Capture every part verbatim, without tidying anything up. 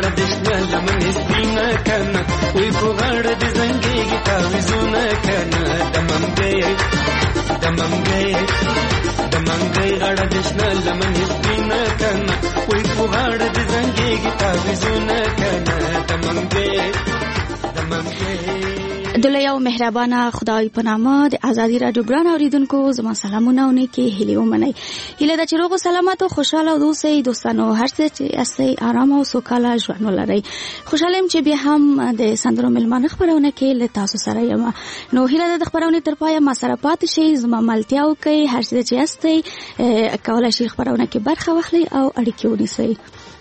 غاړه د شنه لمن سپینه کنه وی په غاړه د زنګېږي تاویزونه کنه د منګۍ د منګۍ د منګۍ غاړه د شنه لمن سپینه کنه وی په غاړه د زنګېږي تاویزونه کنه د منګۍ د منګۍ. د یو مهربانه خدای په نامه د ازادي راډیو ګران اوریدونکو زما سلامونه او نیکی هیلې ومنئ. هیله ده چې روغ او سلامت او خوشاله اوسئ دوستانو، هر څه چې یاستئ آرام او سوکاله ژوند ولرئ. خوشاله یم چې بیا هم د سندرو مېلمانه خپرونه کې له تاسو سره یم. نو هیله ده د خپرونې تر پایه ما سره پاتې شئ، زما ملتیا وکړئ، هر څه چې یاستئ کولی شئ خپرونه کې برخه واخلئ او اړیکې ونیسئ.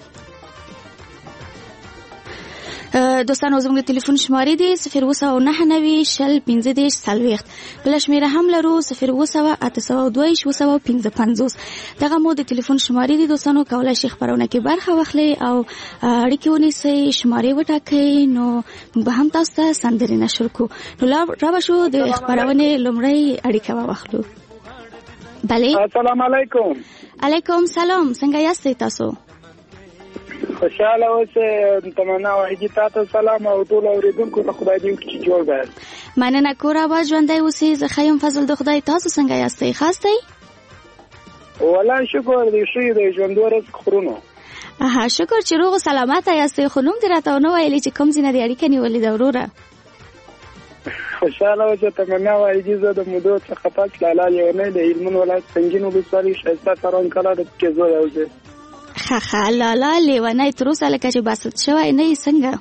دوستانو زموږ د تلیفون شمارې دي صفر اووه سوه نهه نوي شل پنځه دېرش څلوېښت، بله شمېره هم لرو صفر اووه سوه اته سوه دوه ویشت اووه سوه پنځه پنځوس. دغه مو د تلیفون شمارې دي دوستانو، کولی شئ خپرونه کې برخه واخلئ او اړیکې ونیسئ، شمارې وټاکئ. نو موږ به هم تاسو ته سندرې نشر کړو. نو را به شو د خپرونې لومړۍ اړیکه واخلو. بله، السلام علیکم. علیکم سلام، څنګه یاستئ تاسو؟ خوشاله اوسئ. تمنا واحدی تاسو سلام او ټول اوریدونکو ته خدای دې وکړي چې جوړ وي. مننه، کور آباد ژوندی اوسئ. زه ښه یم فضل د خدای، تاسو څنګه یاستئ؟ ښه یاستئ؟ والله شکر دې ښه دی، ژوندو رزق خورونو. اها، شکر چې روغ او سلامته یاستئ. خو نوم دې راته ونه ویلې چې کوم ځای نه دې اړیکه نیولې ده وروره؟ خوشاله اوسئ. تمنا واحدی زه د مودو څخه پاس لاله لیونۍ د هلمند ولایت سنګین ولسوالۍ ښایسته تران کلا د کې زوی اوسئ. ښه ښه، لاله لیونۍ تر اوسه لکه چې باسط شوی نه یې څنګه؟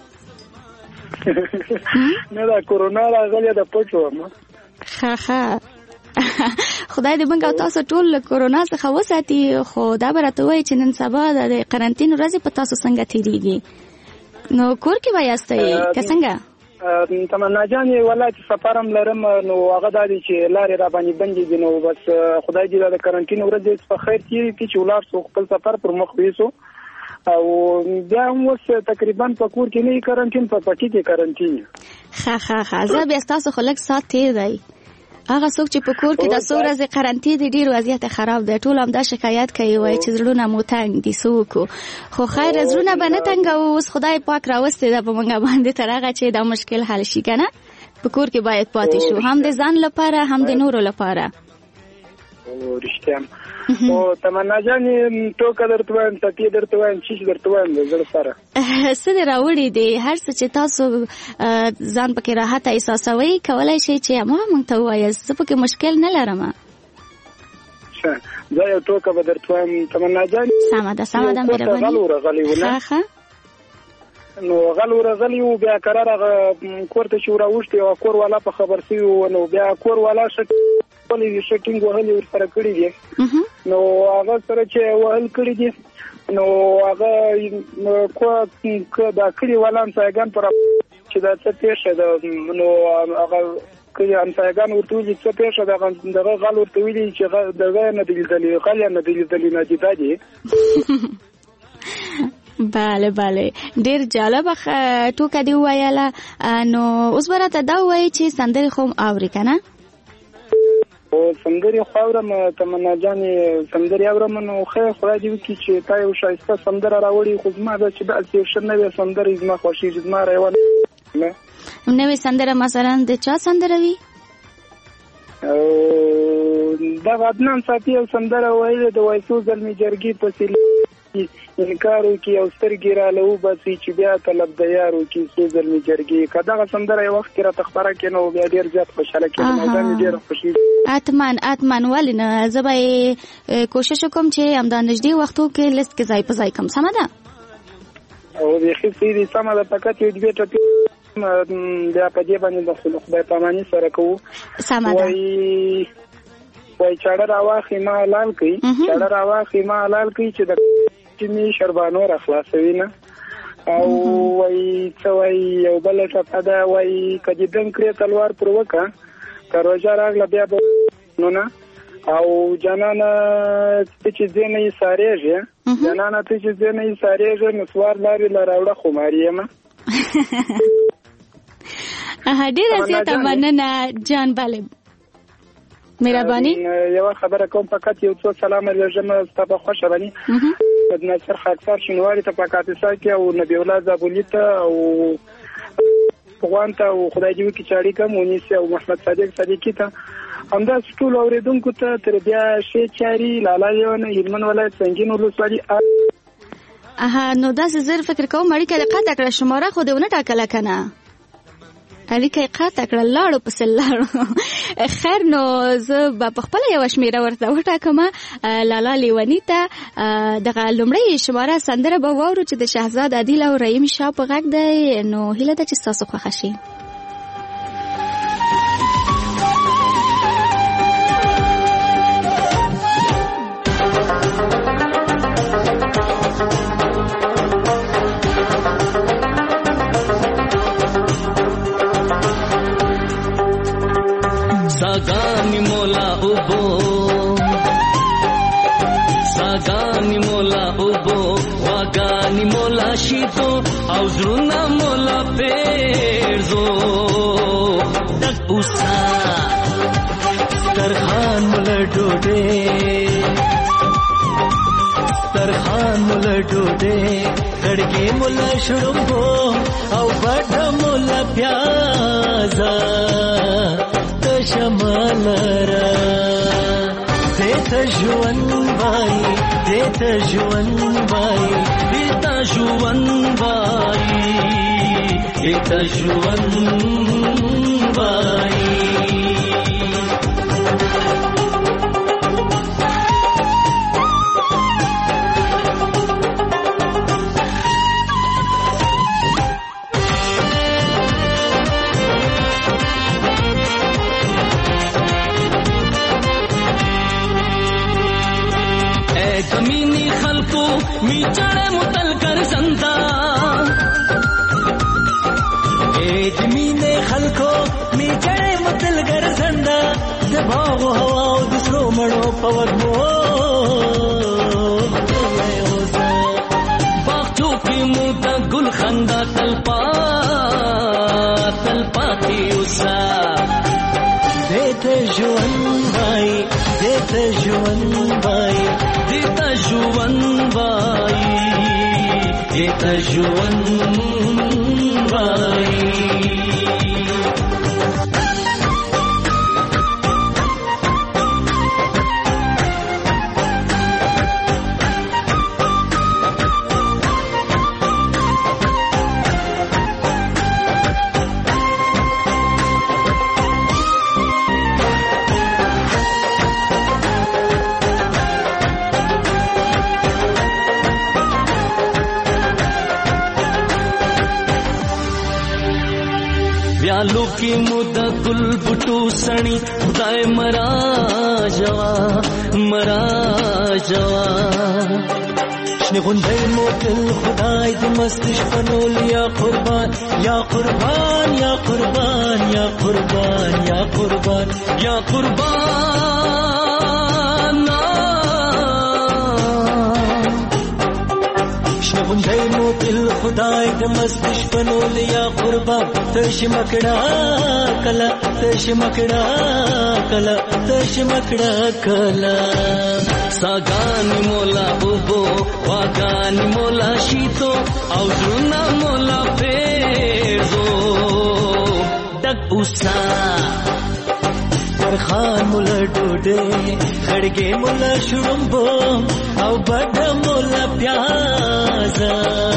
نه دا کورونا راغلې ده پټ وم. ښه ښه، خدای دې موږ او تاسو ټول له کورونا څخه وساتي. خو دا به راته وایي چې نن سبا د قرنطین ورځې په تاسو څنګه تېرېږي؟ نو کور کې به یاستئ که څنګه؟ تمنا جانې والله چې سفر هم لرم، نو هغه دا دی چې لارې را باندې بندې دي. نو بس خدای دې د قرنطین ورځې په خیر تېرې کړي چې ولاړ شو خپل سفر پر مخ ویسو. او بیا هم اوس تقریبا په کور کې نه یې قرنطین، په پټي کې قرنطین. ښه ښه ښه، زه بیا ستاسو خو لږ ساعت تېر دی. هغه څوک چې په کور کې د څو ورځې قرنطین دي ډېر وضعیت خراب دی، ټول همدا شکایت کوي، وایي چې زړونه مو تنګ دي څه وکړو. خو خیر زړونه به نه تنګوو، اوس خدای پاک راوستې ده په موږ باندې تر هغه چې دا مشکل حل شي که نه. په کور کې باید پاتې شو، هم د ځان لپاره هم د نورو لپاره. رښتیا او تمنا جانې ټوکه درته وایم، ټپې درته وایم، چیش درته وایم د زړه سره. څه دې راوړي دي؟ هر څه چې تاسو ځان پکې راحته احساسوئ کولی شئ چې هماغه موږ ته ووایاست، زه پکې مشکل نه لرم. ښه، زه یو ټوکه به درته وایم تمنا جانې. سمه ده سمه ده، مهرباني. غل ورغلی و نه؟ ښه، نو غل ورغلی و، بیا قرار هغه کور ته چې وراوښتې او کور والا په خبر سوي و، نو بیا کور والا شټینګ وهلې ورسره کړي دي. نو هغه سره چې وهل کړي دي، نو هغه دا کړي والا همسایګان پر چې دا څه پېښه ده، نو هغه کړي همسایګان ورته ویلي څه پېښه ده، دغه غل ورته ویلي چې دغه نه دي لیدلي، غل یې نه دي لیدلي، ناجیده دي. بله بله، ډیر جالبه ټوکه دی وویله. نو اوس به راته دا ووایي چې سندرې خو هم اورې که نه؟ او سندرې خو اورم تمنا جانې، سندرې اورم. نو خیر خدای دې وکړي چې تا یو ښایسته سندره راوړې، خو زما ده چې داسې یو ښه نوې سندرې زما خوښېږي، زما روان نه. نوې سندره مثلا د چا سندره وي؟ دغه عدنان صافي یو سندره ویلې د وایسو زلمي جرګې پسې انکار وکړي او سترګې راله وباسي چې بیا طلب د یار وکړي څو زلمي جرګې. که دغه سندره یو وخت کې راته خپره کړې نو بیا ډېر زیات خوشحاله کېږم او دا مې ډېره خوښېږي. حتما حتما، ولې نه، زه به کوشش وکړم چې همدا نږدې وختو کې لیست کې ځای په ځای کړم. سمه ده؟ او بیخي صحیح دي، سمه ده. فقط یو دوې ټپې بیا په دې باندې د خدای پاماني سره کوو. سمه ده. وایي چاړه راواخلي ما حلال کړي، چاړه راواخلي ما حلال کړي چې د می شربانو را خلاصوي نه. او وایي څه وایي یو بله ټپه ده، وایي که دې دنګ کړې تلوار پر وکړه، که روژه راغله بیا به نو نه. او جانانه ته چې ځې نه یې سارېږې، جانانه ته چې ځې نه یې سارېږې، نو سوار لارې له راوړه خماري یمه. ډېره زیاته مننه جان. بله مهرباني. یو خبره کوم، فقط یو څو سلام لږم ستا په خوښه باندې. ناصر خاکسار شینواری ته په کاپیسا کې او نبی الله زابولی ته او افغان ته او خدای دې وکړي چې اړیکه مو ونیسي او محمد صادق صدیقي ته همداسې ټولو اورېدونکو ته تر بیا ښې چارې لالا یونه هلمند ولایت سنګین ولسوالي. اها نو داسې زر فکر کوم اړیکه دې قطع کړه، شماره خو دې ونه ټاکله که نه؟ اړیکه یې قطع کړه، لاړو پسې لاړو. خیر نو زه به په خپله یوه شمېره ورته وټاکمه لالا لیوني ته. دغه لومړۍ شماره سندره به واورو چې د شهزاد عادل او رحیم شاه په غږ دی. نو هیله ده چې ستاسو خوښه شي. ساگانی مولا اوبو ساگانی مولا اوبو واگانی مولا شیتو او زرونا مولا پیرزو دک اوسا سترخان مولا ڈوڈے سترخان مولا ڈوڈے کڑگی مولا شرمبو او بڑا مولا پیازا شمالرا دیتا جوان بائی دیتا جوان بائی دیتا جوان بائی دیتا جوان بائی زمینی خلقو می چڑے متل کر زندہ اے زمینی خلقو می چڑے متل کر زندہ دباغ و ہوا و دسرو مڑو پوگمو باغچو کی موتا گل خندہ تلپا تلپا کی اسا دیتے جوان بائی دیتے جوان بائی دیتا جوان بائی دیتا جوان بائی ویالو کی مدہ گل بٹو سنی خدای مرا جوا مرا جوا شنی غندی موتل خدای دی مستش فنول یا قربان یا قربان یا قربان یا قربان یا قربان یا قربان شنی غندی موتل خدای دی مستش فنول یا قربان تش مکڑا کلا تش مکڑا کلا تش مکڑا کلا ساگانی مولا اوبو واگانی مولا شیتو او زرونا مولا پیرزو دک اوسا ترخان مولا ڈوڈے خڑگے مولا شرمبو او بڑا مولا پیازا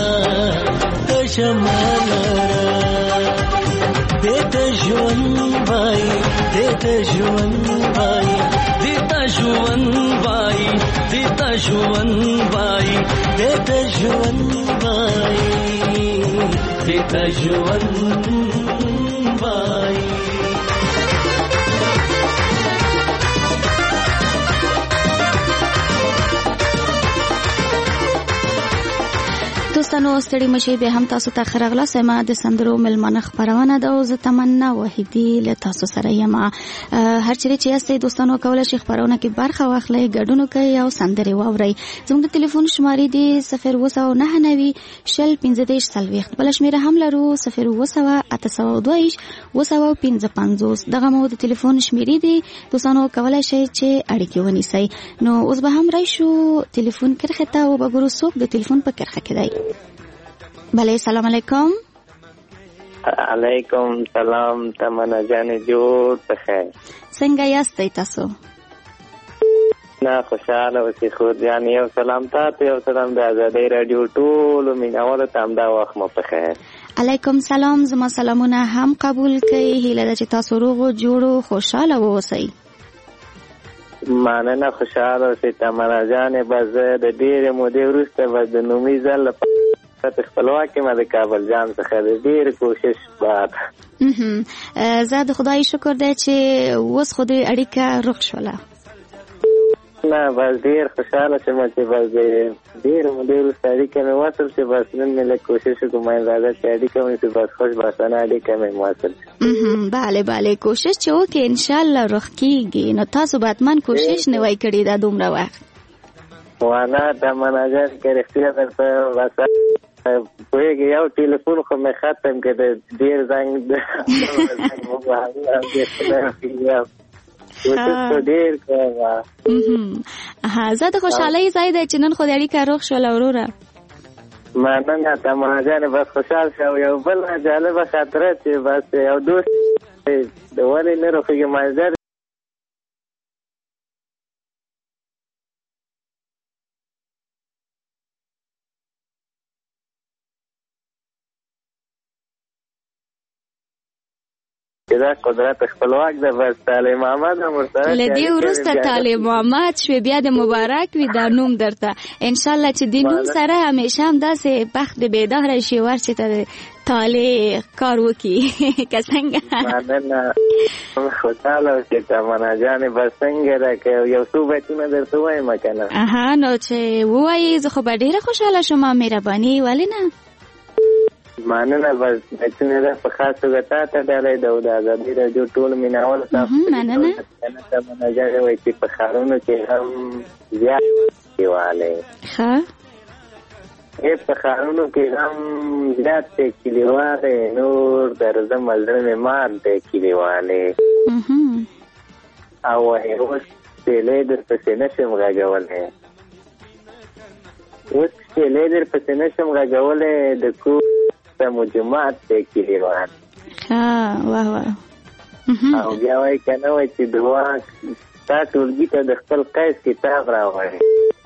تشمالرا دیتا جوان بائی دیتا جوان بائی دیتا جوان بائی دیتا جوان بائی دیتا جوان بائی دیتا جوان بائی. دوستانو ستړي مشي به هم تاسو ته خرغله سما د سندرو ملمنه خبرونه ده او زه تمنا وحیدی له تاسو سره یم. هر چیرې چې یاستئ دوستانو کولای شئ خبرونه کې برخه واخلئ، ګډون کوئ او سندرې واورئ. زموږ د ټلیفون شمارې دي صفر اووه سوه نهه نوي شل پنځه دېرش څلوېښت، بله شمېره هم لرو صفر اووه سوه اته سوه دوه ویشت اووه سوه پنځه پنځوس. دغه مو د ټلیفون شمېرې دي دوستانو، کولای شئ چې اړیکې ونیسئ. نو اوس به هم راشو ټلیفون کرښې ته او به ګورو څوک د ټلیفون په کرښه کې دی. بله سلام علیکم. علیکم سلام تمنا جان جوړ بخیر. څنګه یاستئ تاسو؟ نه خوشاله اوسئ خور جان. یو سلام تاسو، یو سلام د آزادۍ راډیو ټولو مینوالو ته همدا وخت مو بخیر. علیکم سلام، زما سلامونه هم قبول کړئ. هیله ده چې تاسو روغ او جوړ او خوشاله اوسئ. مننه، خوشاله اوسئ تمنا جان. بس د ډېرې مودې وروسته به د نومي ځل لپاره خپلواکي ما د کابل جان څخه د ډېر کوشش بعد زه د خدای شکر دی چې اوس خو دې اړیکه رخ شوله. نه بس ډېر خوشاله شم چې بس د ډېر مودې وروسته اړیکه مې وصل چې بس نن مې لږ کوشش وکړم راځه چې اړیکه مې چې بس خوشبختانه اړیکه مې وصل. بله بله کوشش چې وکړې انشاءالله رخ کېږي. نو تاسو به حتما کوشش نه وای کړې دا دومره وخت. وانا تمنا جان که رښتیا درته بس پوهېږې یو ټلیفون خو مې ختم کړ د ډېر زنګ ډېر زه د خوشحالۍ ځای دی چې نن خو د اړیکه روغ شوله وروره. مننه تمنا جانې بس خوشحال شو. یو بل جالبه خاطره چې بس یو دوست د ولې نه روغېږي مازدیګر دا قدرت خپلواک ده. بس طالب محمد هم ورسره لدې وروسته طالب محمد شوې بیا د مبارک وي دا نوم درته انشاءالله چې د نوم سره همیشه هم داسې بخت بیداره شي ورچې ته طالب کار وکړي که څنګه. مننه، خوشحاله اوسې تمنا جانې. بس څنګه ده که یو څو بیتونه درته ووایم که نه؟ اها نو چې ووایي زه خو به ډېره خوشحاله شم. مهرباني ولې نه. مننه، بس بیتونه ده په خاص توګه تا ته ډالۍ ده او د آزادۍ راډیو ټول مینهوالو ته مننه. تمنا جانې وایي چې په ښارونو کې هم زیات کلیوالی ښه په ښارونو کې هم زیات دی کلیوالی. نور درځم زړه مې مات دی کلیوالی. او وایي اوس سیلی درپسې نشم غږولی، اوس سیلی درپسې نشم غږولی د کور مجموعات دی کلیوال. واه واه. او بیا وایي که نه وایي چې دعا تا ټولګي ته د خپل قیس کتاب راوړی،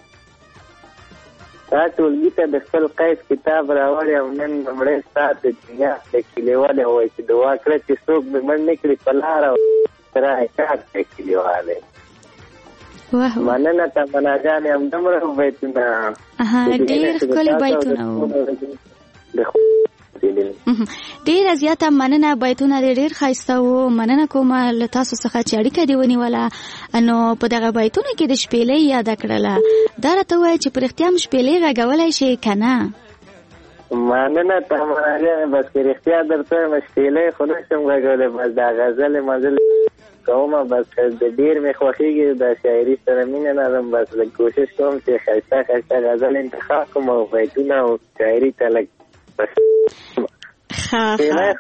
تا ټولګي ته د خپل قیس کتاب راوړی او نن لومړی ستا د دنیا د کلیوالی وایي چې دعا کړه چې څوک مې مړ نه کړي په لاره سره کار دی کلیوالی. مننه تمنا جانې. همدومره بیتونه ډېر ښکلي بیتونه وو. ډیره زیاته مننه، بیتونه دې ډېر ښایسته وو. مننه کومه له تاسو څخه چې اړیکه دې ونیوله. نو په دغه بیتونو کې د شپېلۍ یاده کړله. دا راته ووایه چې په رښتیا هم شپېلۍ غږولی شي که نه؟ مننه تمنا جانې. بس که رښتیا درته وایم شپېلۍ خو نشم غږولی، بس دا غزلې مزلې کومه. بس د ډېر مې خوښېږي د شاعري سره مینه لرم. بس لږ کوشش کوم چې ښایسته ښایسته غزل انتخاب کړم او بیتونه او شاعري ته لږ ښه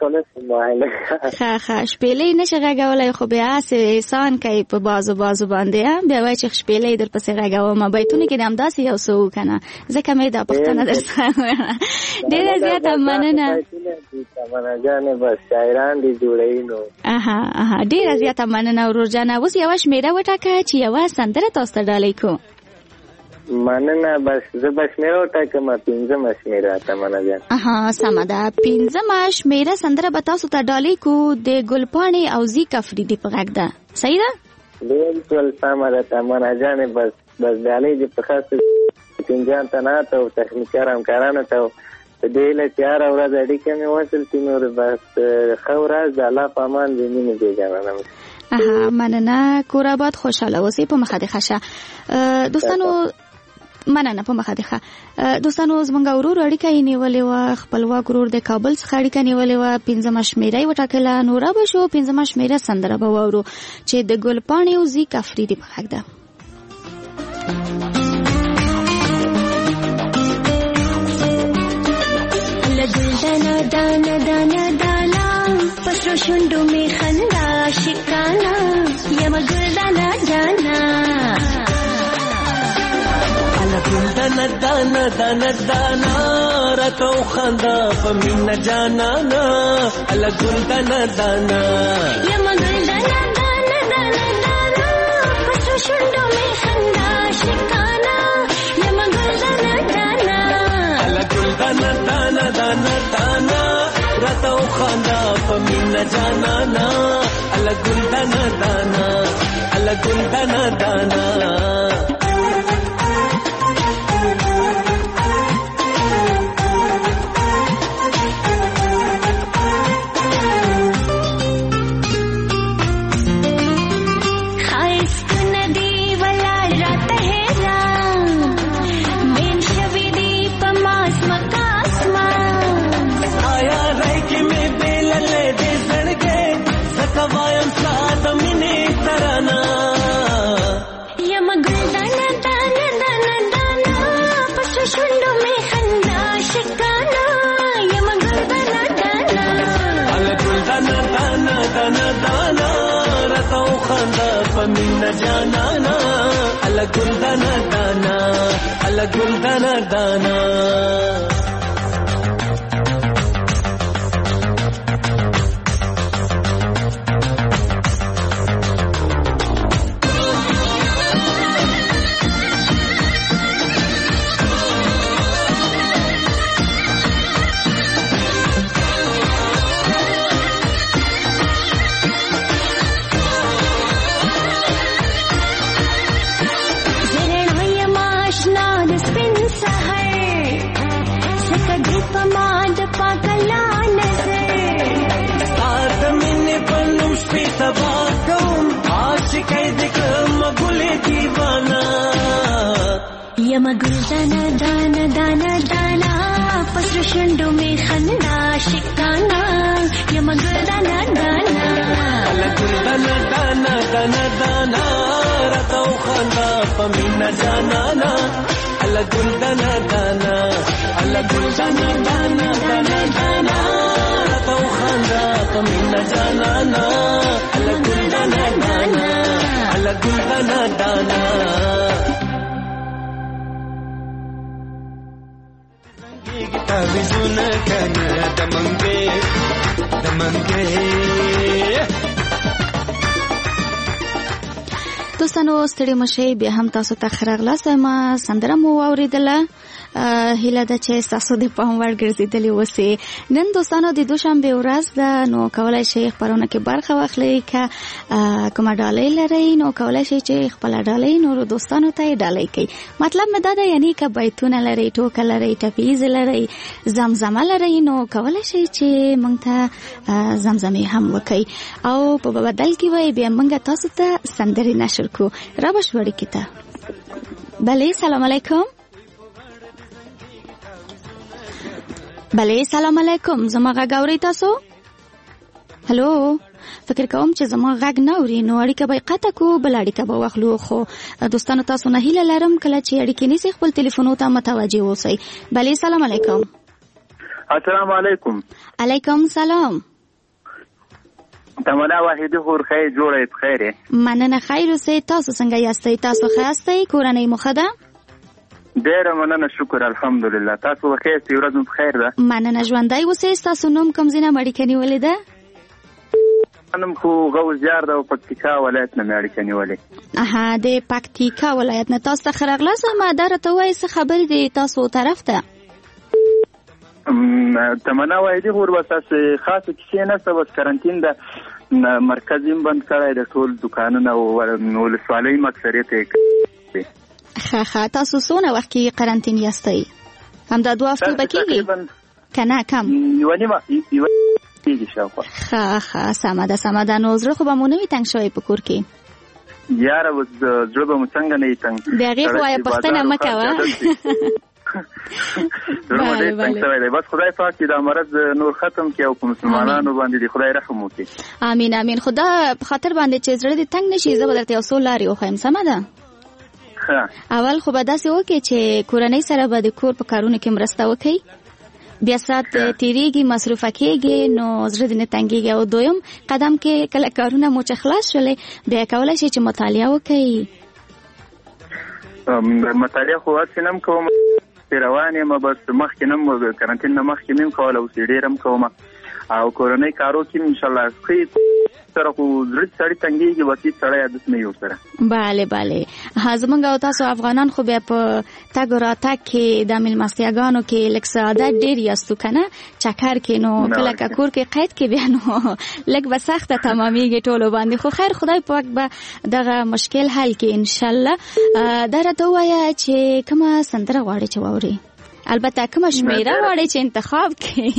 ښه شپېلۍ نشي غږولی خو بیا هسې احسان کوي په بازو بازو باندې بیا وایي چې شپېلۍ در پسې غږومه. بیتونه کې د همداسې یو څه و که نه، ځکه مې دا پوښتنه درڅخه ډېره زیاته مننه تمنا جانې. بس شاعران دې جوړوي نو. اها اها ډېره زیاته مننه ورور جانه. اوس یوه شمېره وټاکه چې یوه سندره تاسو ته ډالۍ کړو. مننه، بس زه به شمېره وټاکم. پنځمه شمېره تمنا جان. اها سمه ده. پنځمه شمېره سندره به تاسو ته ډالۍ کړو د ګلپاڼې او زیک افریدي په غږ ده. صحیح ده؟ بلکل سمه ده تمنا جانې. بس بس ډالۍ دې په خاص پنجان ته ناته او تخنیکار همکارانو ته په دې هیله چې هره ورځ اړیکه مې وصل شي. نور بس ښه ورځ د الله په امان دې مینې بېګانه مې. اها مننه. کور آباد خوشحاله اوسئ. په مخه دې ښه شه دوستانو. مننه په مخه ده. دوستانو زمونږ ورور اړیکه یې نیولې وه، خپلواک ورور د کابل څخه اړیکه نیولې وه، پنځمه شمېره یې وټاکله. نو را به شو پنځمه شمېره سندره به واورو چې د ګلپاڼې او زیک افریدي په غږ ده. دانا دانا دانا دانا پسرو شندو می خندا شکانا یم گل دانا دانا الا گل دانا دانا دانا دانا راتو خندا پمینا جانا نا الا گل دانا دانا یم گل دانا دانا دانا دانا پسرو شندو می خندا شکانا یم گل دانا دانا الا گل دانا دانا دانا دانا راتو خندا پمینا جانا نا الا گل دانا دانا الا گل دانا دانا پمینا جانا نا الا گل دانا دانا الا گل دانا دانا یم گل دانا دانا دانا دانا پسر شندو می خندا شکانا یم گل دانا دانا الا گل دانا دانا دانا دانا راتو خندا پمینا جانا نا الا گل دانا دانا الا گل دانا دانا دانا دانا راتو خندا پمینا جانا نا الا گل دانا دانا الا گل دانا دانا تعویزونه کنه دمنګې دمنګې. دوستانو ستړي مشي بیا هم تاسو ته ښه راغلاست. ما سندره مو واورېدله، هیله ده چې ستاسو د پام وړ ګرځېدلې اوسې. نن دوستانو د دوشنبې ورځ ده، نو کولی شئ خپرونه کې برخه واخلئ. که کومه ډالۍ لرئ نو کولی شئ چې خپله ډالۍ نورو دوستانو ته یې ډالۍ کړئ. مطلب مې دا ده یعنې که بیتونه لرئ، ټوکه لرئ، ټپیز لرئ، زمزمه لرئ، نو کولی شئ چې موږ ته زمزمې هم وکړئ او په بدل کې وایي بیا موږ تاسو ته سندرې نشر کو. را به شو اړیکې ته. بله سلام علیکم. بله سلام علیکم. زما غږ اورئ تاسو؟ هلو، فکر کوم چې زما غږ نه اوري نو اړیکه به قطع کو، بل اړیکه به واخلو. خو دوستانو تاسو نه هیله لرم کله چې اړیکې نیسئ خپل تلیفونو ته متوجه اوسئ. بله سلام علیکم. السلام علیکم. علیکم سلام. تمنا واحدی خور خیر جوړه بخیر. مننه خیر اوسئ. تاسو څنګه یاستئ؟ تاسو ښه یاستئ؟ کورنۍ مو ښه ده؟ ډیره مننه، شکر الحمدلله. تاسو بخیر یاستئ؟ ورځ مو بخیر ده؟ مننه، ژوندی اوسئ. ستاسو نوم کوم ځای نه اړیکه نیولې ده؟ نوم خو غوزجار ده او پکتیکا ولایت نه مې اړیکه نیولې. اها، د پکتیکا ولایت نه. تاسو ته ښه راغلاست. ما دا راته ووایئ څه خبرې دي تاسو طرف ته؟ تمنا واحدی خور بس تاسې خاصه کیسې نشته، بس کرنټین ده، مرکز یې بند کړی د ټول دکانونه او ولسوالۍ مکثریت یې کړی. ښه ښه. تاسو څونه وخت کې قرنطین یاستئ؟ همدا دوه هفتې به کېږي که نه کم؟ یوه نیمه یوه کېږي شاوخوا. ښه ښه، سمه ده سمه ده. نو زړه خو به مو نه وي تنګ شوی په کور کې؟ یاره اوس زړه به مو څنګه نه وي تنګ د هغې خو وایه پوښتنه مه کوه. زړه مو ډېر تنګ شوی دی. بس خدای پاک چې دا مرض نور ختم کړي او په مسلمانانو باندې د خدای رحم وکړي. امین امین. خو دا په خاطر باندې چې زړه دې تنګ نه شي زه به درته یو څو لارې وښیم. سمه ده؟ اول خو به داسې وکړې چې کورنۍ سره به د کور په کارونو کې مرسته وکړئ. بیا ساعت تیریږي مصروفه کېږي نو زړه دې نه تنګېږي. او دویم قدم کې کله کارونه مو چې خلاص شولې بیا کولی شئ چې مطالعه وکړئ. مطالعه خو هسې نه م کوم روان یم بس مخکې نه م کرنټین نه مخکې مې م کوله اوس یې ډېره م کومه او کورنۍ کارو کې انشاءالله ښه سره خو زړه سړی تنګېږي بس هېڅ سړی عادت نه وي ورسره. بله بله. زمونږ او تاسو افغانان خو بیا په تګ و راتګ کې د مېلمستیاګانو کې لږ څه عادت ډېر یاستو که نه چکر کې نو کله که کور کې قید کې بیا نو لږ به سخته تمامېږي ټولو باندې. خو خیر خدای پاک به دغه مشکل حل کړي انشاءالله. دا راته ووایه چې کومه سندره غواړې چې واورې؟ البته کومه شمیره غواړې چې انتخاب کړې؟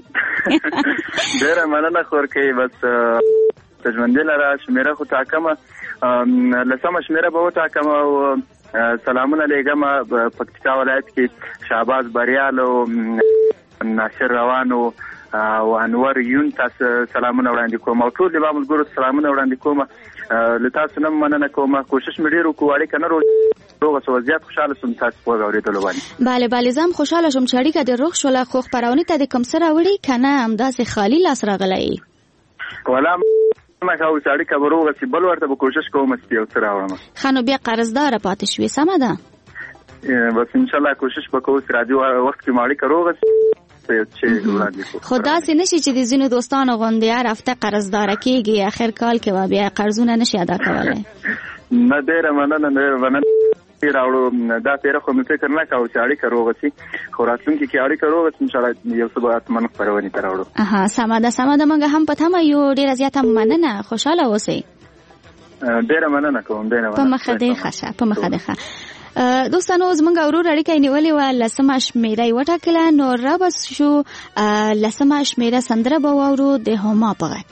ډېره مننه خو ورکوي. بس د ژوندي لره شمیره خو ټاکمه لسمه شمیره به وټاکم او سلامونه لېږم پکتیکا ولایت کې شهباز بریال او ناصر روان او انور یون تاسو سلامونه وړاندې کوم او ټول د ملګرو سلامونه وړاندې کوم. له تاسو نه مننه کوم. کوشش مې ډېر وکړو اړیکه نه روغ شوه زیات خوشحاله شوم تاسو په اورېدلو باندې. بله بله زه هم خوشحاله شوم چې اړیکه دې روغ شوله. خو خپرونې ته دې کوم څه راوړي که نه همداسې خالي لاس راغلی؟ ولا ما خو سړی که به روغه شي بل ورته به کوشش کوم چې یو څه راوړم. ښه نو بیا قرضداره پاتې شوې. سمه ده؟ بس انشاءالله کوشش به کوو چې راځي وخت کې مو اړیکه روغه شي. خو داسې نشي چې د ځینو دوستانو غوندې هر هفته قرضداره کېږي اخر کال کې به بیا قرضونه نشي ادا کولی. نه ډېره مننه ډېره مننه راوړو. دا پیره خو مې فکر نه کوو چې اړیکه روغه شي خو راتلونکي کې اړیکه روغه شي انشاءالله یو څه به حتما خپرونې ته راوړو. اها سمه ده سمه ده. موږ هم په تمه یو. ډېره زیاته مننه. خوشحاله اوسئ. ډېره مننه کوم. ډېره مننه. په مخه دې ښه شه په مخه دې ښه. دوستانو زمونږ ورور اړیکه نیولې وه لسمه شمیره یې وټاکله نو را به شو لسمه شمیره سندره به واورو د هما په غږ.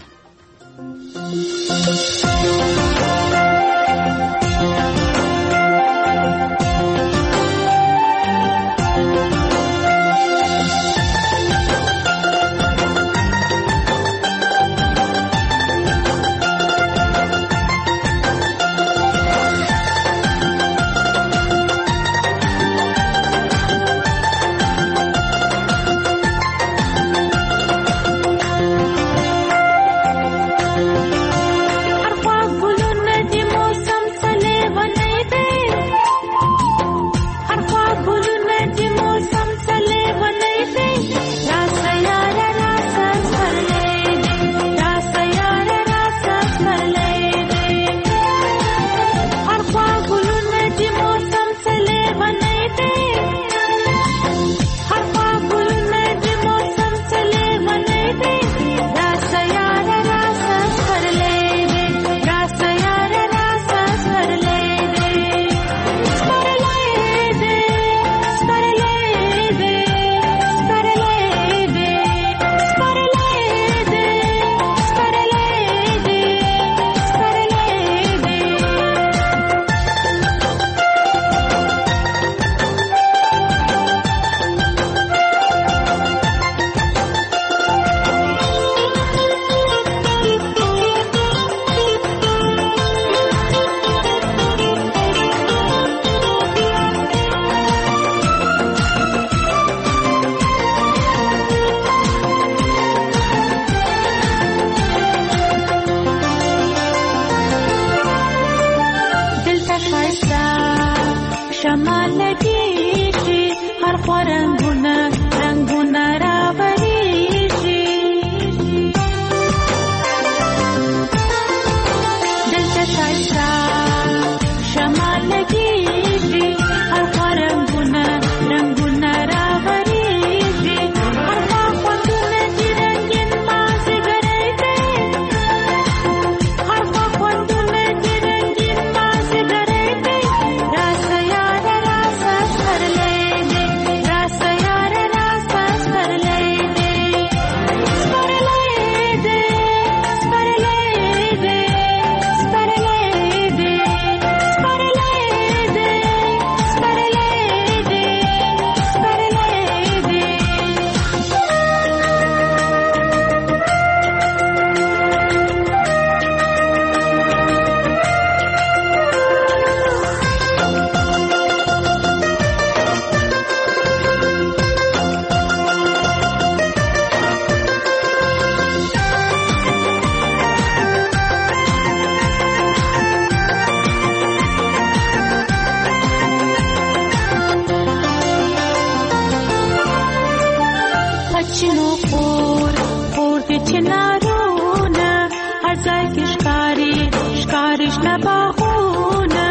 پور پور د چنارونه هر ځای کې ښکاري ښکاري شنه باغونه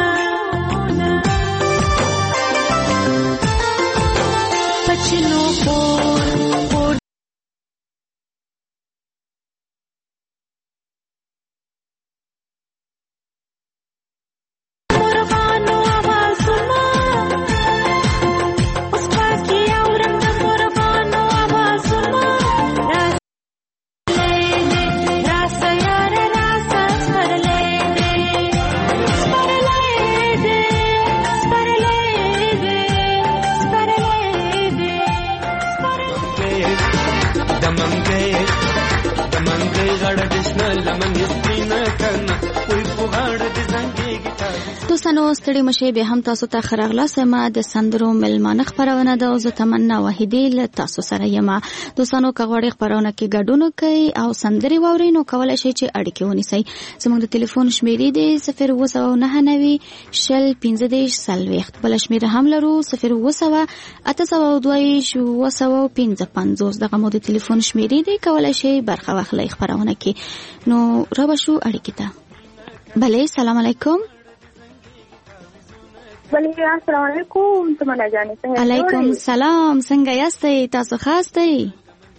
په چینو پور پور دوستانو ستړي مشه به هم تاسو ته خراغلا سما د سندرو ملمانه خبرونه ده او زه تمنا وحیدی له تاسو سره یم. دوستانو کغوړې خبرونه کې ګډون کوي او سندري ووري نو کولای شي چې اړیکه ونیسئ. زموږ د ټلیفون شمیرې دی صفر اووه سوه نهه نوي شل پنځه دېرش څلوېښت، بله شمیره هم لرو صفر اووه سوه اته سوه دوه ویشت اووه سوه پنځه پنځوس. دغه مو د ټلیفون شمیرې دی، کولای شي برخه واخلئ خبرونه کې. نو را شو اړیکې ته. بله سلام علیکم. بله السلام علیکم. تمنا جانې څنګه؟ علیکم سلام. څنګه یاستئ تاسو؟ خاستئ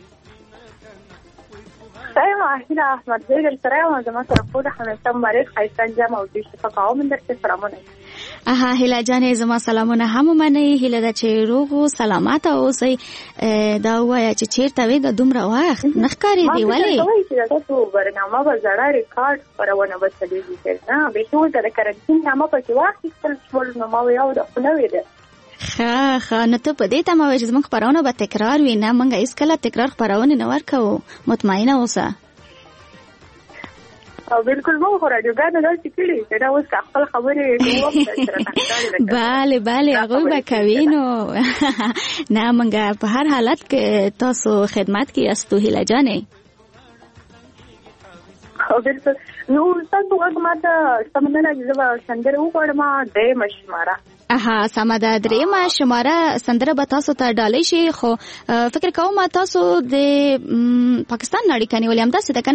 سلام احنا احمد زید سره زما سره خو د همیشه مبارک خیسان جام او د شفقاو من درته سلامونه. اها هیله جانې زما سلامونه هم منئ. هیله ده چې روغ او سلامت اوسئ. دا وایا چې چیرته وې د دومره وخت نه ښکارې دی ولې؟ ما چې تاسو برنامه به زړه ریکارډ خبرونه به چلېږي نه به ټول د کرنټین نامه پکې واخیستل شول نو ما یو د خو نه ویل ښه ښه نو ته په دې تمه وایې چې زموږ خپرونه به تکرار وي. نه موږ هېڅکله تکرار خپرونې نه ورکوو، مطمئنه اوسه. او بالکل مو خو راډیوګانو داسې کړي چې دا اوس خپل خبرې کوم. بله بله هغوی به کوي. نو نه موږ په هر حالت کې تاسو خدمت کې یاستو هیله جانې. او بالکل نو تاسو وګورئ ما ته سمندر چې سندره وغواړم درېیمه شماره. اها سمه ده. درېیمه شماره سندره به تاسو ته ډالۍ شي، خو فکر کوم تاسو د پاکستان نه اړیکه نیولې همداسې ده که نه؟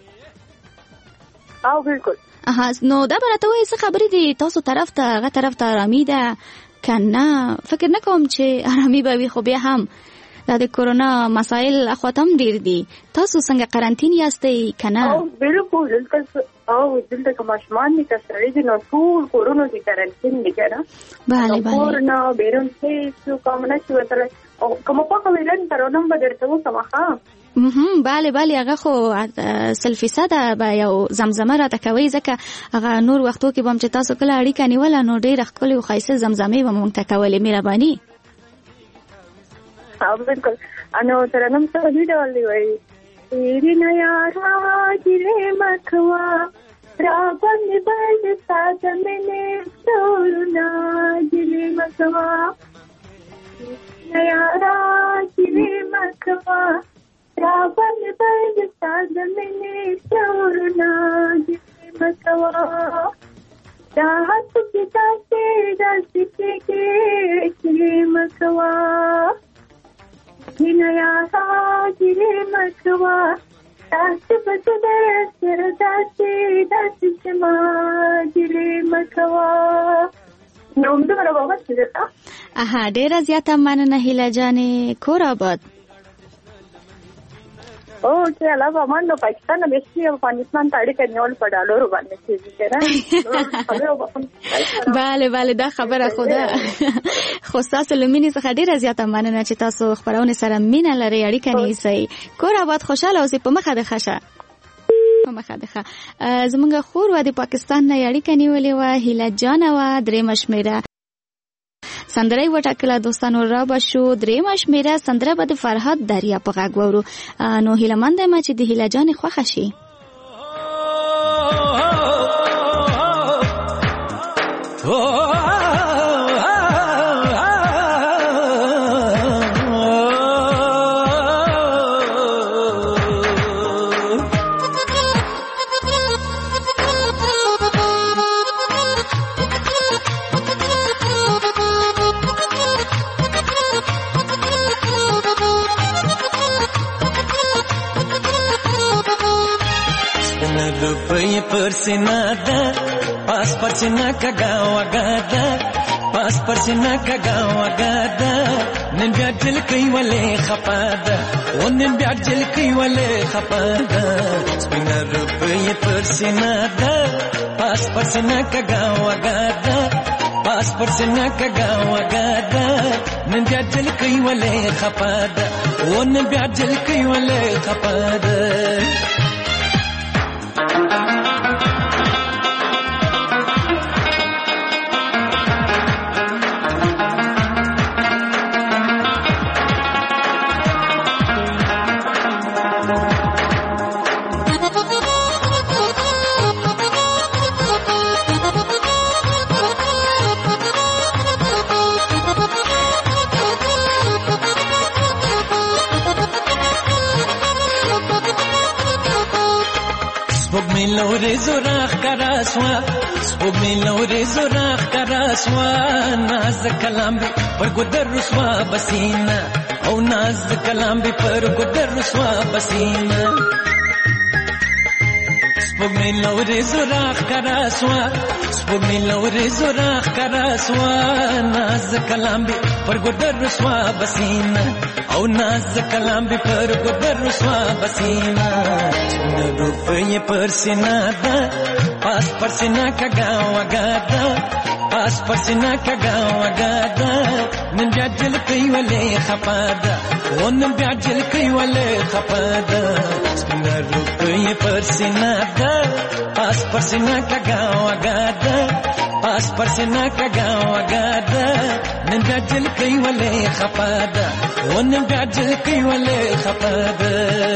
او بالکل. اها نو دا به راته وایي څه خبرې دي تاسو طرف ته هغه طرف ته ارامي ده که نه؟ فکر نه کوم چې ارامي به وي، خو بیا هم دا د کورونا مسایل اخوات هم ډیر دي. تاسو څنګه قرنطین یاستئ که نه؟ او بالکل دلته او دلته که ماشومان دي که سړی دي نو ټول کورونو دي قرنطین دي که نه؟ بله بله. کور نه بیرون هېڅ کام نه شي وتلی. او که مو خوښه وي لږ ترونه به درته وکړم. ښه بله بله هغه خو سل فیصده به یو زمزمه راته کوئ، ځکه هغه نور وختو کې به هم چې تاسو کله اړیکه نیوله نو ډېره ښکلې او ښایسته زمزمې به مونږ ته کولې. مهرباني. او بالکل انو ترنم سره دې ډول دی وایي تیری نیا راجلې مکوا را باندې باندې ساده مینې ټولنا جلې مکوا نیا راجلې مکوا را باندې باندې ساده مینې ټولنا جلې مکوا دا هڅه چې تاسې داسې کې جلې مکوا نیا راجلې مکوا تاسو په دې سره داسې داسې چې ما جلې مکوا. نو دومره به وڅ ده. اها ډېره زیاته مننه هیله جانې. کور آباد. او چې علاوه من نو پاکستان نه بشي افغانستان ته اړیکه نیول په ډالرو باندې کېږي. بله بله دا خبره خو ده. خو ستاسو له مینې څخه ډېره زیاته مننه چې تاسو خپرونې سره مینه لرئ، اړیکه نیسئ. کور آباد خوشحاله اوسئ. په مخه د ښه شه په مخه د ښه. زموږ خور وه د پاکستان نه اړیکه نیولې وه، هیله جانه وه. درېیمه شمېره سندره یې وټاکله. دوستانو را به شو درېیمه شمېره سندره به د فرهاد دریا په غږ واورو. نو هیله منده یم چې د هیله جانې خوښه شي. روپۍ پر سینه ده پاس پر سینه کږه وږه ده پاس پر سینه کږه وږه ده نن بیا جلکۍ ولې خفه ده و نن بیا جلکۍ ولې خفه ده سپینه روپۍ پر سینه ده پاس پر سینه کږه وږه ده پاس پر سینه کږه وږه ده نن بیا جلکۍ ولې خفه ده و نن بیا جلکۍ ولې خفه ده لورې زوراخ کرا سوا سپوږمۍ لورې زوراخ کرا سوا ناز کلام به پر ګدر رسوا بسینا او ناز کلام به پر ګدر رسوا بسینا سپوږمۍ لورې زوراخ کرا سوا سپوږمۍ لورې زوراخ کرا سوا ناز کلام به پر ګدر رسوا بسینا او ناز کلام به پر ګدر رسوا بسینا روپۍ پر سینه ده پاس پر سینه کږه وږه ده پاس پر سینه کږه وږه ده نن بیا جلکۍ ولې خفه ده و نن بیا جلکۍ ولې خفه ده سپینه روپۍ پر سینه ده پاس پر سینه کږه وږه ده پاس پر سینه کږه وږه ده نن بیا جلکۍ ولې خفه ده و نن بیا جلکۍ ولې خفه ده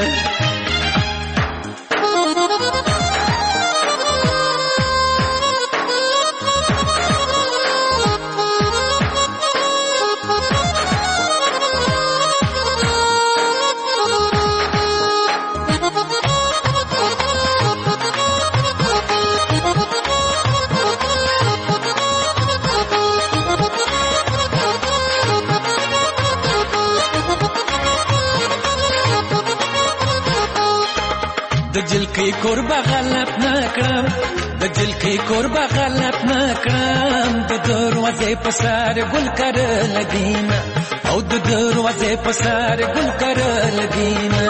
د جلکۍ کوربه غلط نه کړم د جلکۍ کوربه غلط نه کړم د دروازې په سر ګل کرل دینه او د دروازې په سر ګل کرل دینه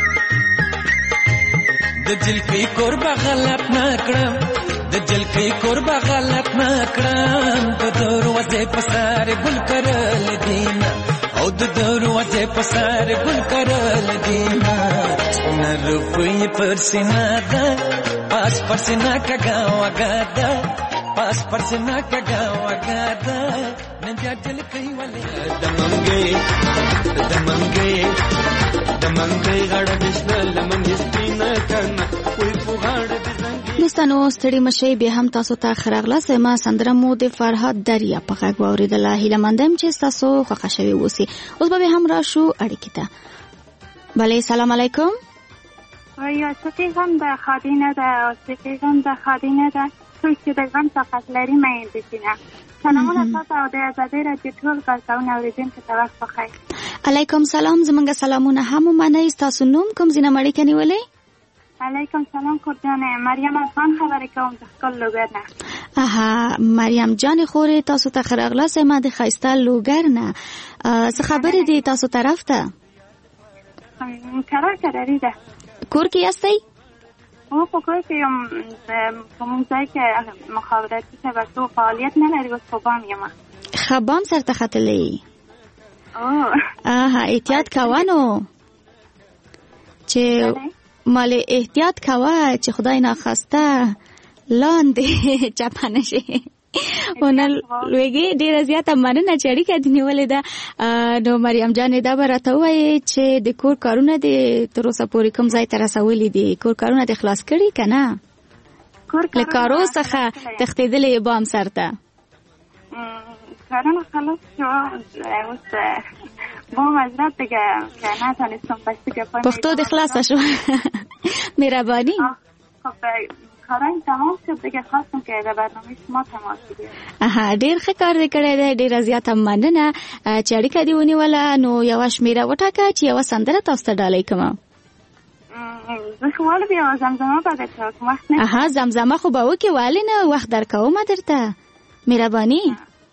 د جلکۍ کوربه غلط نه کړم د جلکۍ کوربه غلط نه کړم د دروازې په سر ګل کرل دینه او د دروازې په سر ګل کرل دینه سپینه روپۍ پر سینه ده پاس پر سینه کږه وږه ده پاس پر سینه کږه وږه ده نن بیا جلکۍ ولې د منګۍ د منګۍ د منګۍ غاړه د شنه لمن یې سپینه کنه وی په غاړه د زنګۍ دوستانو ستړي مشئ بیا هم تاسو ته ښه راغلاست. ما سندره مو د فرهاد دریا په غږ واورېدله. هیله مند یم چې ستاسو خوښه شوې اوسي. اوس به بیا هم راشو اړیکې ته. بله سلام علیکم. یا سپیغم د خادینه ده سپیغم د خادینه ده څوک چې د ژوند طاقت لري میندې سینه سلامونه تاسو او د ازادۍ راډیو ټول کارکوونکو اورېدونکو ته وخت بخیر. علیکم سلام. زمونږ سلامونه هم ومنئ. ستاسو نوم کوم ځای نه اړیکه نیولې؟ علیکم سلام کورجانې مریم افغان خبرې کوم د خپل لوګر نه. اها مریم جان خورې تاسو ته ښه راغلاست. ما د ښایسته لوګر نه څه خبرې دي تاسو طرف ته؟ کرار کراري ده. کور کې یاستئ؟ او په کور کې یم په موږ ځای کې مخابراتي شبکو فعالیت نه لري. اوس په بام یم. ښه بام سرته ختلی؟ اها احتیاط کوه نو چې مالې احتیاط کوه چې خدای ناخواسته لاندې چپه نشي. ونه لویږي. ډېره زیاته مننه چې اړیکه دې نیولې ده. نو مریم جانې دا به راته ووایې چې د کور کارونه دې تر اوسه پورې کوم ځای ته رسولي دي؟ کور کارونه دې خلاص کړي که نه؟ له کارو څخه تښتېدلې یې بام سر ته؟ کارونه خلاص شو. اوس بام حضرت دیگه که نتانستم پشتی که پختو دې خلاصه شو. مهرباني. خب کارای تمام شد دیگه. خواستم که در برنامه شما تماس بگیرم. اها ډیر ښه کار دې کړی دی. ډیره زیاته مننه چې اړیکه دې ونیوله. نو یوه شمیره وټاکه چې یوه سندره تاسو ته ډالۍ کوم. زه خوال بیا زمزمه بده تو وقت نه. آها زمزمه خو به وکی والی نه وقت در کوم درته مهربانی.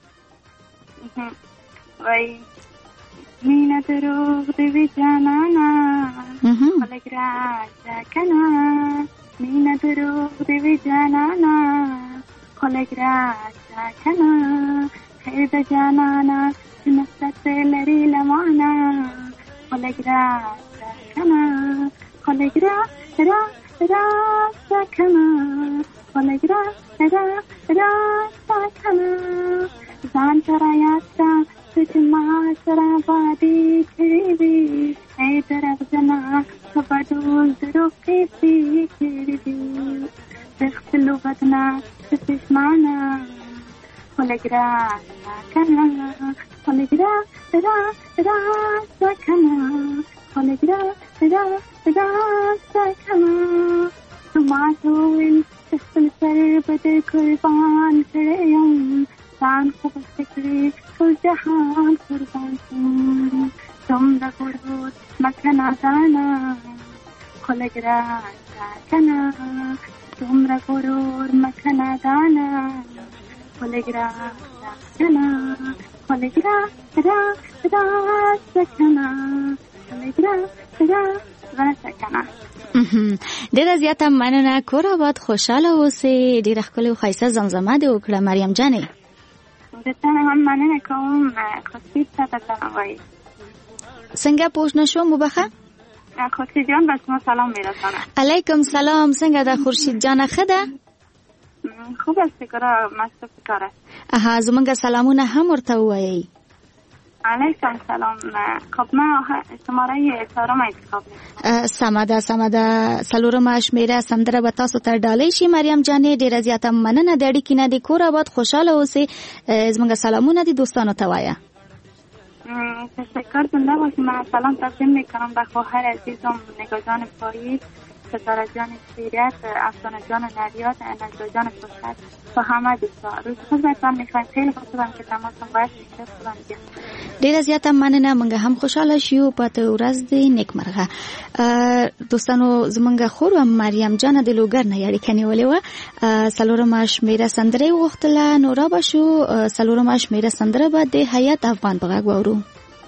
وای مینا دروغ دی جانانا خلق راجا کنا مینا دروغ دی جانانا خلق راجا کنا خیر د جانانا نفست لري لمانا خلق راجا کنا خلق را را را کنا خلق را را را کنا ځان سره یاستا چې ما سره باندې کړې وي اې درځنا په ډول درو کې پی کړې وي دختلو بدنا پښمانه ولګرا کنا ولګرا را را کنا ولګرا را را کنا ما ټول خپل سر بده قربان کړم ځان خو فکرې ټول جهان قربان کړم څومره غوړ مکه نادانا خلک راځه کنه څومره غرور مکه نادانا خلک راځه کنه خلک راځه راځه کنه خلک راځه راځه کنه. ډیره زیاته مننه. کور آباد خوشاله اوسئ. ډیره ښکلې او ښایسته زمزمه دې وکړه مریم جانې. زه هم مننه کوم. خورشید ته سلام وایي. څنګه پوښ نشو مبخه؟ خورشید جان بس ما سلام میرسانم. علیکم سلام. څنګه ده خورشید جان ښه ده؟ خوب است کارا مست کاره. آها زمونږ سلامونه هم ورته وایي. علیکم سلام. خب ما شماره چهارم انتخاب میکنم. سمده سمده څلورمه شمیره سندره به تاسو ته ډالۍ شي مریم جانې. ډیره زیاته مننه. د اړیکې نه د کور آباد خوشاله اوسئ. زمونږ سلامونه دي دوستانو ته وایه. تشکر زنده باشی. من سلام تقدیم میکنم به خواهر عزیزم نگاه جان پایی، ستاره جان سیرت، افسانه جان نریاد، نجلا جان فرصت و همه دوستان. روز خوب بهتان میخوایم. خیلی خوشحالم که تماسم باید میشه خودم دیگه. ډیره زیاته مننه. موږ هم خوشاله شو. پته ورځ دې نیکمرغه. دوستانو زمونږ خور مریم جان د لوګر نه اړیکه نیولې وه. څلورمه شمیره سندره یې وغوښتله. نو را به شو څلورمه شمیره سندره به د حیات افغان په غږ واورو.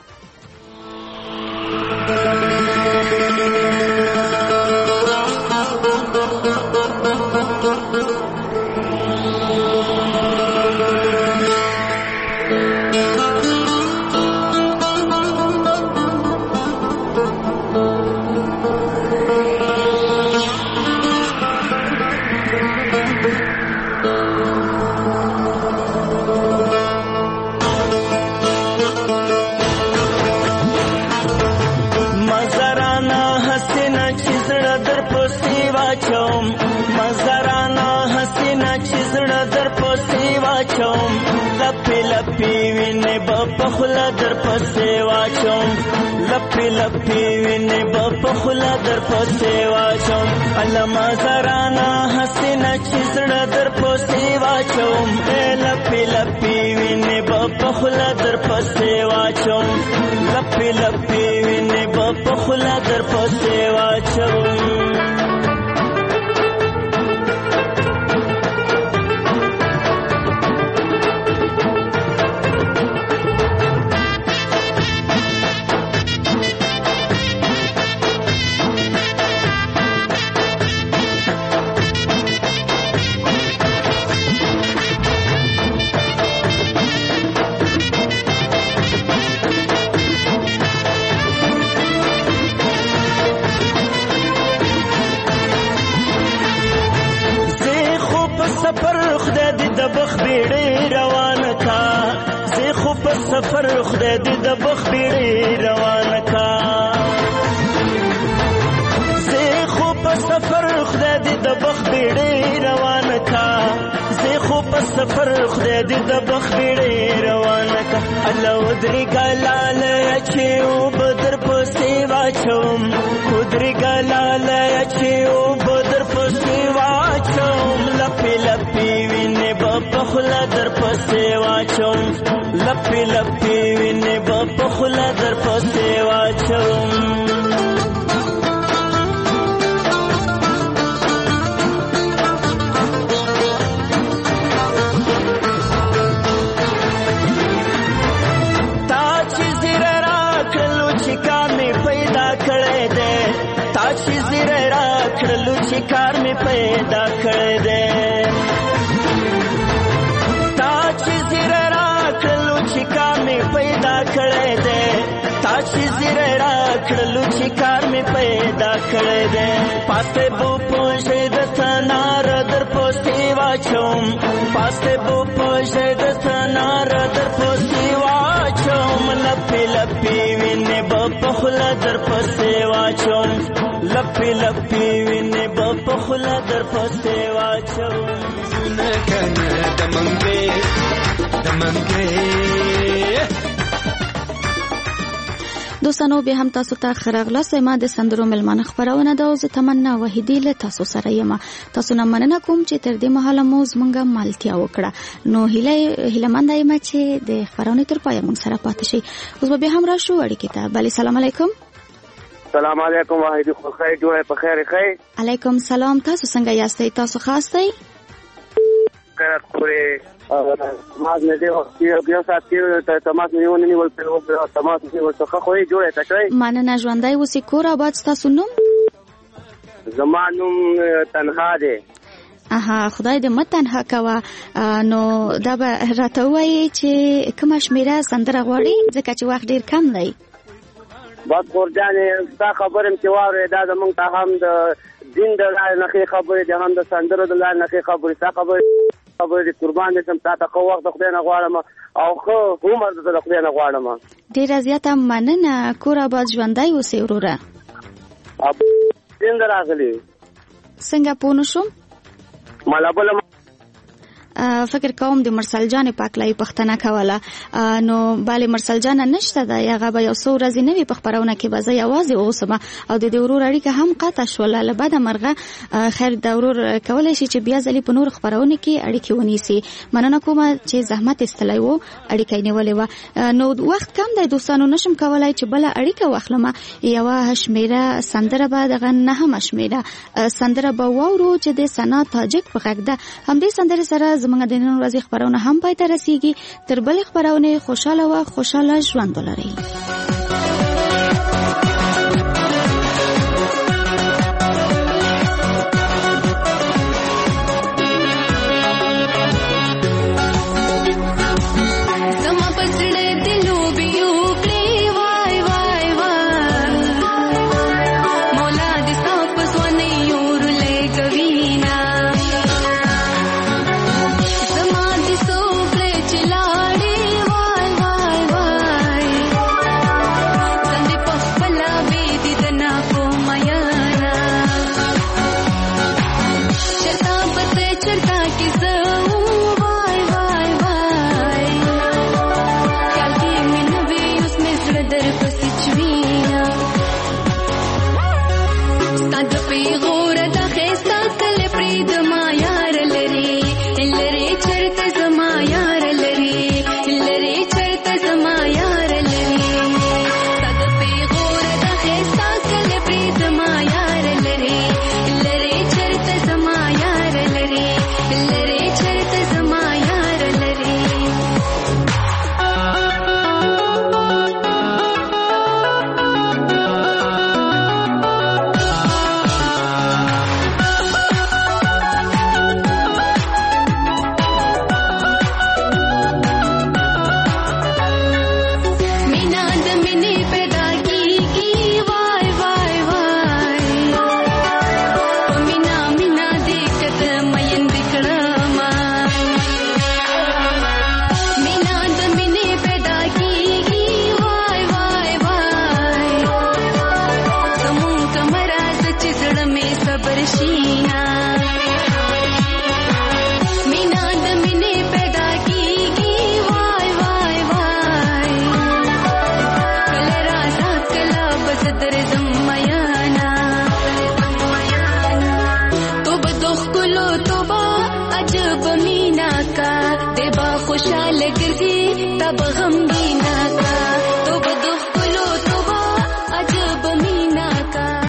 لپی وینه با خلا در پسې واچوم لپی لپی وینه با خلا در پسې واچوم علما زرانا حسینا چیزړه در پسې واچوم لپی لپی وینه با خلا در پسې واچوم لپی لپی وینه با خلا در پسې واچوم سفر خدای دې د بخ بیړې روان کا زه خو په سفر خدای دې د بخ بیړې روان کا زه خو په سفر خدای دې د بخ بیړې روان کا الله ودري ګلاله چې او بدر په سیوا چوم ودري ګلاله چې او بدر په سیوا چوم لپی لپی وینه په خلا در په سیوا چوم لپی لپی وینه با خلا در پسې واچوم چې زیره را کړلو چې کار مې پیدا کړی دی تا چې زیره را کړلو چې کار مې پیدا کړی دی تا چې زیره را کړلو چې کار مې پیدا کړی دی پاسته بو پوښې د تنار در پوستې واچوم پاسته بو پوښې د تنار در پوستې واچوم لپې لپې وینې به په خوله در پسې واچوم لپې لپې وینې به په خوله در پسې واچوم زونه کنه د منګې د منګې دوستانو به هم تاسو ته خراغلاست ما د سندرو ملمانه خبرونه ده او زه تمنا وحیدی له تاسو سره یم تاسو نه مننه کوم چې تر دې مهاله مو زمونږه مالتیا وکړه نو هیله هیله مند یم چې د خبرونه تر پای مون سره پاتې شي اوس به هم راشو اړیکې ته بلی سلام علیکم سلام علیکم وحیدی خو خیر جوړه په خیر خیر علیکم سلام تاسو څنګه یاستئ تاسو خاصئ خیر خوري تماس نه دی او یو سات کې تماس نه ونی ول په تماس کې ورڅخه خو یې جوړه تکړه مننه ژوندۍ اوسې کور آباد تاسو نوم زمانوم تنها دی اها خدای دې متنها کوا نو دا به راته وایي چې کومه شمیره سندره غواړي ځکه چې وخت ډیر کم دی باد ګورجانې دا خبرم چې واره دا زمونږ ته هم د دین د لارې نه خبرې دي هم د سندرو د لارې نه خبرې تا خبرې خبرې قربان دې سم تا ته خو وخت خدای نه غواړم او خو عمر دې خدای نه غواړم ډیره زیاته مننه کور آباد ژوندۍ اوسې وروره اب څنګه راغلی څنګه پوه شوم مالا بل فکر کوم د مرسل جان پاکلای پښتنه کوله نو bale مرسل جان نشته دا یغه به یو څو ورځې نوي په خبرونه کې به زه یوازې اوسم او د دې ورور اړیکه هم قطع شول له بعد مرغه خیر د ورور کولای شي چې بیا ځلې په نور خبرونه کې اړیکه ونیسي مننه کوم چې زحمت استلای وو اړیکه نیولې و نو وخت کم دی دوستانو نشم کولای چې بل اړیکه واخلم یو هشمیره سندره به دغه نه هم شمیره سندره به وورو چې د سنا تاجک په غږ ده هم دې سندره سره زموږ د نن ورځې خبرونه هم پای ته رسیږي تر بلې خبرونه خوشاله او خوشاله ژوند ولرئ عجب مینا کا دبا خوشحال گرزی تب غم